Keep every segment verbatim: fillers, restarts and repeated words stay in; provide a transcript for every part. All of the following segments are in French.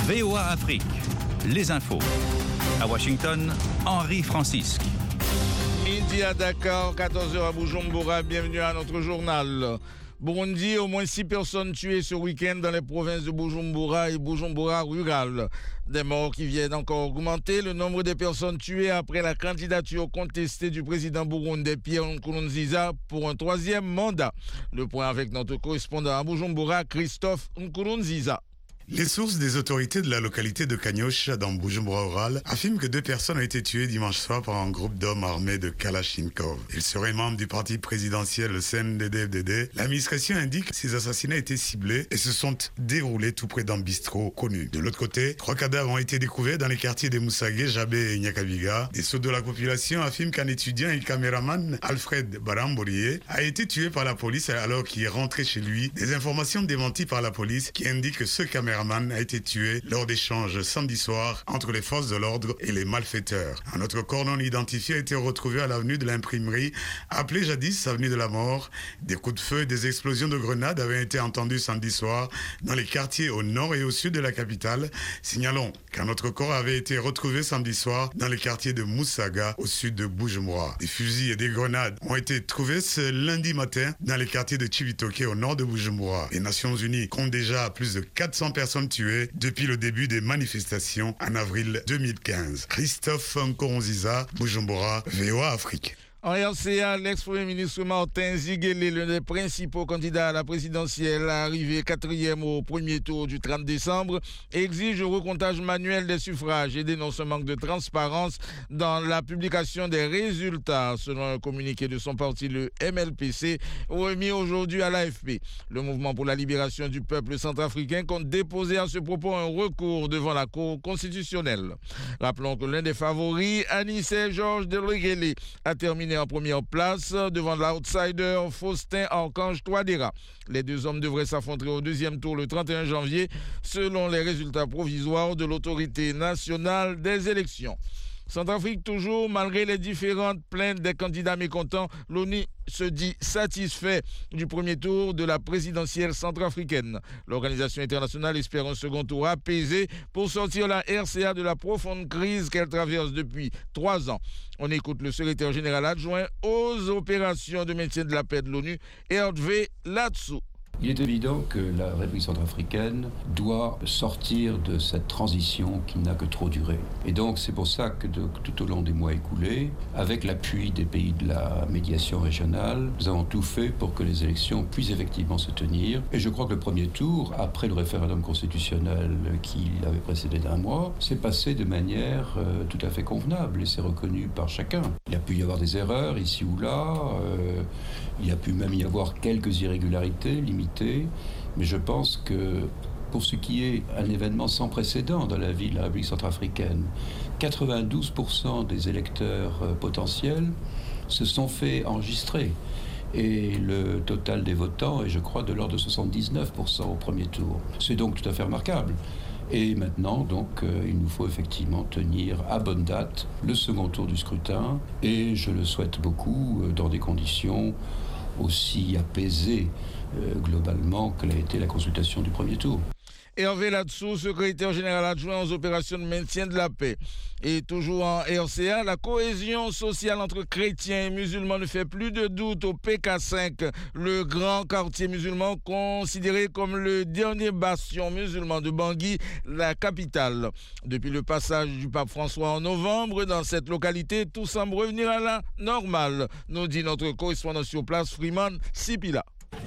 V O A Afrique, les infos. À Washington, Henri Francisque. Midi à Dakar, quatorze heures à Bujumbura, bienvenue à notre journal. Burundi, au moins six personnes tuées ce week-end dans les provinces de Bujumbura et Bujumbura rural. Des morts qui viennent encore augmenter le nombre de personnes tuées après la candidature contestée du président burundais Pierre Nkurunziza pour un troisième mandat. Le point avec notre correspondant à Bujumbura, Christophe Nkurunziza. Les sources des autorités de la localité de Kanyosha dans Bujumbura rural affirment que deux personnes ont été tuées dimanche soir par un groupe d'hommes armés de Kalachnikov. Ils seraient membres du parti présidentiel, le C N D D F D D. L'administration indique que ces assassinats étaient ciblés et se sont déroulés tout près d'un bistrot connu. De l'autre côté, trois cadavres ont été découverts dans les quartiers de Moussagé, Jabé et Nyakabiga. Des sources de la population affirment qu'un étudiant et caméraman, Alfred Baramborié, a été tué par la police alors qu'il est rentré chez lui. Des informations démenties par la police qui indiquent que ce caméraman a été tué lors d'échanges samedi soir entre les forces de l'ordre et les malfaiteurs. Un autre corps non identifié a été retrouvé à l'avenue de l'imprimerie, appelée jadis avenue de la mort. Des coups de feu et des explosions de grenades avaient été entendus samedi soir dans les quartiers au nord et au sud de la capitale. Signalons qu'un autre corps avait été retrouvé samedi soir dans les quartiers de Moussaga au sud de Bujumbura. Des fusils et des grenades ont été trouvés ce lundi matin dans les quartiers de Chibitoke au nord de Bujumbura. Les Nations Unies comptent déjà plus de quatre cents personnes tuées depuis le début des manifestations en avril deux mille quinze. Christophe Nkurunziza, Bujumbura, V O A Afrique. En R C A, l'ex-premier ministre Martin Ziguélé, l'un des principaux candidats à la présidentielle, arrivé quatrième au premier tour du trente décembre, exige le recomptage manuel des suffrages et dénonce un manque de transparence dans la publication des résultats, selon un communiqué de son parti, le M L P C, remis aujourd'hui à l'A F P. Le mouvement pour la libération du peuple centrafricain compte déposer à ce propos un recours devant la Cour constitutionnelle. Rappelons que l'un des favoris, Anissé Georges Delegele, a terminé en première place devant l'outsider Faustin Archange Touadéra. Les deux hommes devraient s'affronter au deuxième tour le trente et un janvier selon les résultats provisoires de l'autorité nationale des élections. Centrafrique toujours, malgré les différentes plaintes des candidats mécontents, l'ONU se dit satisfait du premier tour de la présidentielle centrafricaine. L'organisation internationale espère un second tour apaisé pour sortir la R C A de la profonde crise qu'elle traverse depuis trois ans. On écoute le secrétaire général adjoint aux opérations de maintien de la paix de l'ONU, Hervé Latsou. Il est évident que la République centrafricaine doit sortir de cette transition qui n'a que trop duré. Et donc c'est pour ça que de, tout au long des mois écoulés, avec l'appui des pays de la médiation régionale, nous avons tout fait pour que les élections puissent effectivement se tenir. Et je crois que le premier tour, après le référendum constitutionnel qui l'avait précédé d'un mois, s'est passé de manière euh, tout à fait convenable et c'est reconnu par chacun. Il a pu y avoir des erreurs ici ou là, euh, il a pu même y avoir quelques irrégularités limitées. Mais je pense que pour ce qui est un événement sans précédent dans la vie de la République centrafricaine, quatre-vingt-douze pour cent des électeurs potentiels se sont fait enregistrer. Et le total des votants est, je crois, de l'ordre de soixante-dix-neuf pour cent au premier tour. C'est donc tout à fait remarquable. Et maintenant, donc, euh, il nous faut effectivement tenir à bonne date le second tour du scrutin. Et je le souhaite beaucoup euh, dans des conditions aussi apaisées euh, globalement que l'a été la consultation du premier tour. Hervé Latsou, secrétaire général adjoint aux opérations de maintien de la paix. Et toujours en R C A, la cohésion sociale entre chrétiens et musulmans ne fait plus de doute au P K cinq, le grand quartier musulman considéré comme le dernier bastion musulman de Bangui, la capitale. Depuis le passage du pape François en novembre, dans cette localité, tout semble revenir à la normale, nous dit notre correspondant sur place, Freeman Sipila.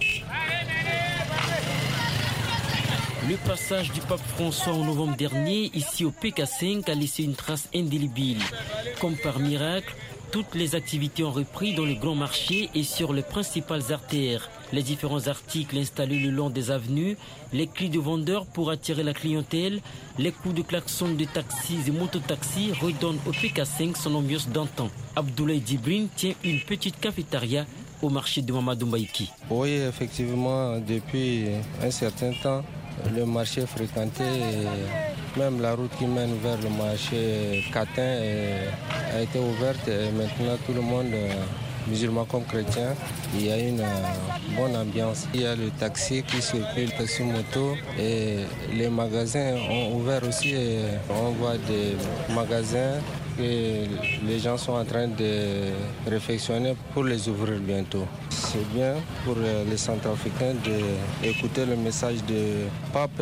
Le passage du pape François en novembre dernier, ici au P K cinq, a laissé une trace indélébile. Comme par miracle, toutes les activités ont repris dans le grand marché et sur les principales artères. Les différents articles installés le long des avenues, les cris de vendeurs pour attirer la clientèle, les coups de klaxon de taxis et mototaxis redonnent au P K cinq son ambiance d'antan. Abdoulaye Djibrine tient une petite cafétéria au marché de Mamadou Mbaïki. Oui, effectivement, depuis un certain temps, le marché est fréquenté et même la route qui mène vers le marché Catin a été ouverte et maintenant tout le monde musulmans comme chrétiens, il y a une euh, bonne ambiance. Il y a le taxi qui circule, le taxi moto, et les magasins ont ouvert aussi. Et on voit des magasins que les gens sont en train de réflexionner pour les ouvrir bientôt. C'est bien pour les Centrafricains d'écouter le message de Pape.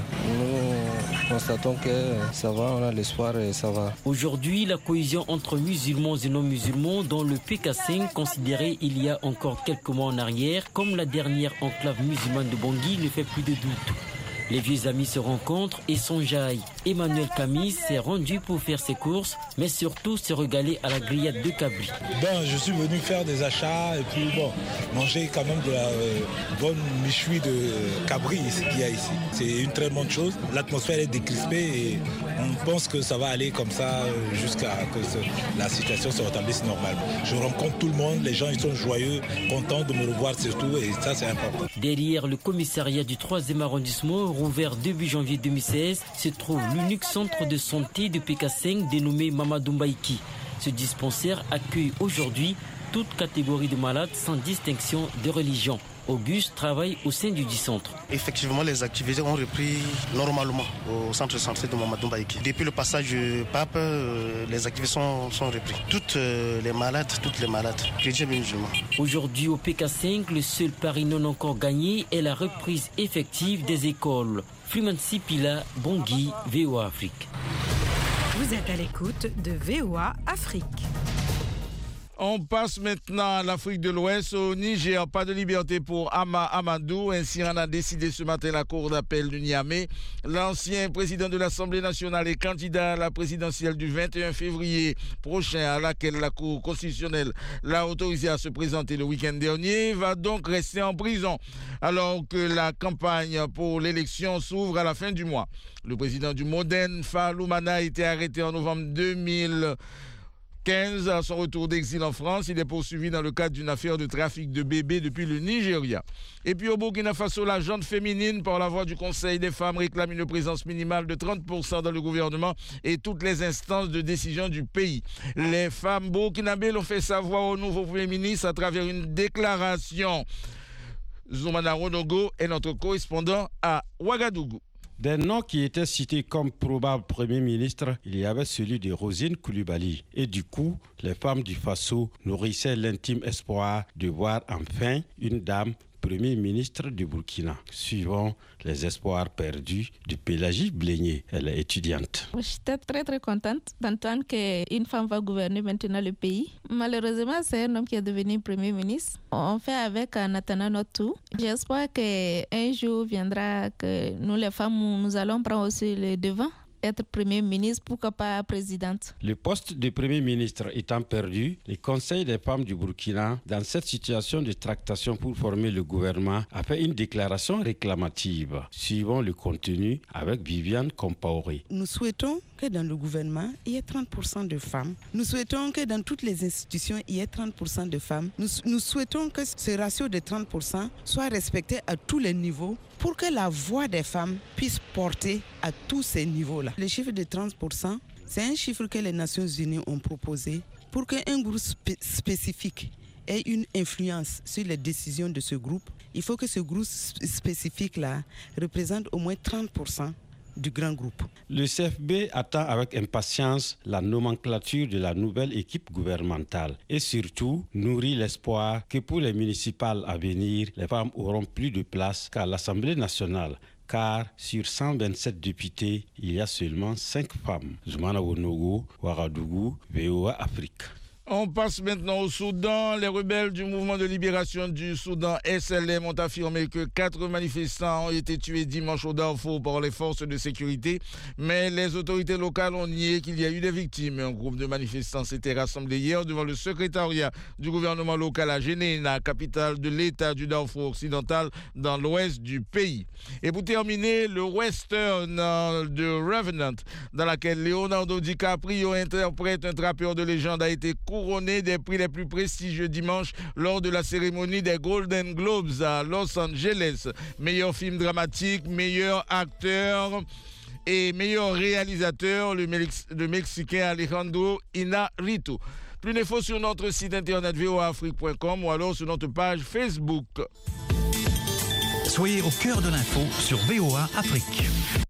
Nous constatons que ça va, on a l'espoir et ça va. Aujourd'hui, la cohésion entre musulmans et non-musulmans dans le P K cinq, considéré il y a encore quelques mois en arrière comme la dernière enclave musulmane de Bangui, ne fait plus de doute. Les vieux amis se rencontrent et s'enjaillent. Emmanuel Camille s'est rendu pour faire ses courses, mais surtout se régaler à la grillade de cabri. Ben, je suis venu faire des achats et puis bon, manger quand même de la euh, bonne méchoui de cabri qu'il y a ici. C'est une très bonne chose. L'atmosphère est décrispée et on pense que ça va aller comme ça jusqu'à ce que ce, la situation se rétablisse normalement. Je rencontre tout le monde, les gens ils sont joyeux, contents de me revoir surtout et ça c'est important. Derrière le commissariat du troisième arrondissement, rouvert début janvier deux mille seize, se trouve l'unique centre de santé de P K cinq dénommé Mamadou Mbaïki. Ce dispensaire accueille aujourd'hui toute catégorie de malades sans distinction de religion. Auguste travaille au sein du dit centre. Effectivement, les activités ont repris normalement au centre de santé de Mamadou Mbaïki. Depuis le passage du pape, euh, les activités sont, sont reprises. Toutes euh, les malades, toutes les malades, chrétiens et musulmans. Aujourd'hui au P K cinq, le seul pari non encore gagné est la reprise effective des écoles. Flumansi Pila, Bangui, V O A Afrique. Vous êtes à l'écoute de V O A Afrique. On passe maintenant à l'Afrique de l'Ouest, au Niger. Pas de liberté pour Ama Amadou. Ainsi en a décidé ce matin la Cour d'appel du Niamey. L'ancien président de l'Assemblée nationale et candidat à la présidentielle du vingt et un février prochain, à laquelle la Cour constitutionnelle l'a autorisé à se présenter le week-end dernier, va donc rester en prison, alors que la campagne pour l'élection s'ouvre à la fin du mois. Le président du Modène, Faloumana, a été arrêté en novembre deux mille quinze. À son retour d'exil en France, il est poursuivi dans le cadre d'une affaire de trafic de bébés depuis le Nigeria. Et puis au Burkina Faso, la gente féminine, par la voix du Conseil des femmes, réclame une présence minimale de trente pour cent dans le gouvernement et toutes les instances de décision du pays. Les femmes burkinabées l'ont fait savoir au nouveau Premier ministre à travers une déclaration. Zoumana Ronogo est notre correspondant à Ouagadougou. Des noms qui étaient cités comme probables Premier ministre, il y avait celui de Rosine Koulibaly. Et du coup, les femmes du Faso nourrissaient l'intime espoir de voir enfin une dame Premier ministre du Burkina, suivant les espoirs perdus de Pélagie Blénier. Elle est étudiante. J'étais très très contente d'entendre qu'une femme va gouverner maintenant le pays. Malheureusement, c'est un homme qui est devenu Premier ministre. On fait avec en attendant notre tour. J'espère qu'un jour viendra que nous les femmes, nous allons prendre aussi le devant. Être Premier ministre, pourquoi pas présidente. Le poste de Premier ministre étant perdu, le Conseil des femmes du Burkina, dans cette situation de tractation pour former le gouvernement, a fait une déclaration réclamative, suivant le contenu avec Viviane Compaoré. Nous souhaitons que dans le gouvernement, il y ait trente pour cent de femmes. Nous souhaitons que dans toutes les institutions, il y ait trente pour cent de femmes. Nous, nous souhaitons que ce ratio de trente pour cent soit respecté à tous les niveaux pour que la voix des femmes puisse porter à tous ces niveaux-là. Le chiffre de trente pour cent, c'est un chiffre que les Nations Unies ont proposé pour qu'un groupe spé- spécifique ait une influence sur les décisions de ce groupe. Il faut que ce groupe spécifique-là représente au moins trente pour cent du grand groupe. Le C F B attend avec impatience la nomenclature de la nouvelle équipe gouvernementale et surtout nourrit l'espoir que pour les municipales à venir, les femmes auront plus de place qu'à l'Assemblée nationale. Car sur cent vingt-sept députés, il y a seulement cinq femmes. Zoumana Wonogo, Ouagadougou, V O A Afrique. On passe maintenant au Soudan. Les rebelles du mouvement de libération du Soudan, S L M, ont affirmé que quatre manifestants ont été tués dimanche au Darfour par les forces de sécurité. Mais les autorités locales ont nié qu'il y a eu des victimes. Un groupe de manifestants s'était rassemblé hier devant le secrétariat du gouvernement local à Généna, capitale de l'État du Darfour occidental, dans l'ouest du pays. Et pour terminer, le western de Revenant, dans laquelle Leonardo DiCaprio interprète un trappeur de légende, a été couronné des prix les plus prestigieux dimanche lors de la cérémonie des Golden Globes à Los Angeles. Meilleur film dramatique, meilleur acteur et meilleur réalisateur, le, Mex- le Mexicain Alejandro Iñárritu. Plus d'infos sur notre site internet v o a afrique point com ou alors sur notre page Facebook. Soyez au cœur de l'info sur V O A Afrique.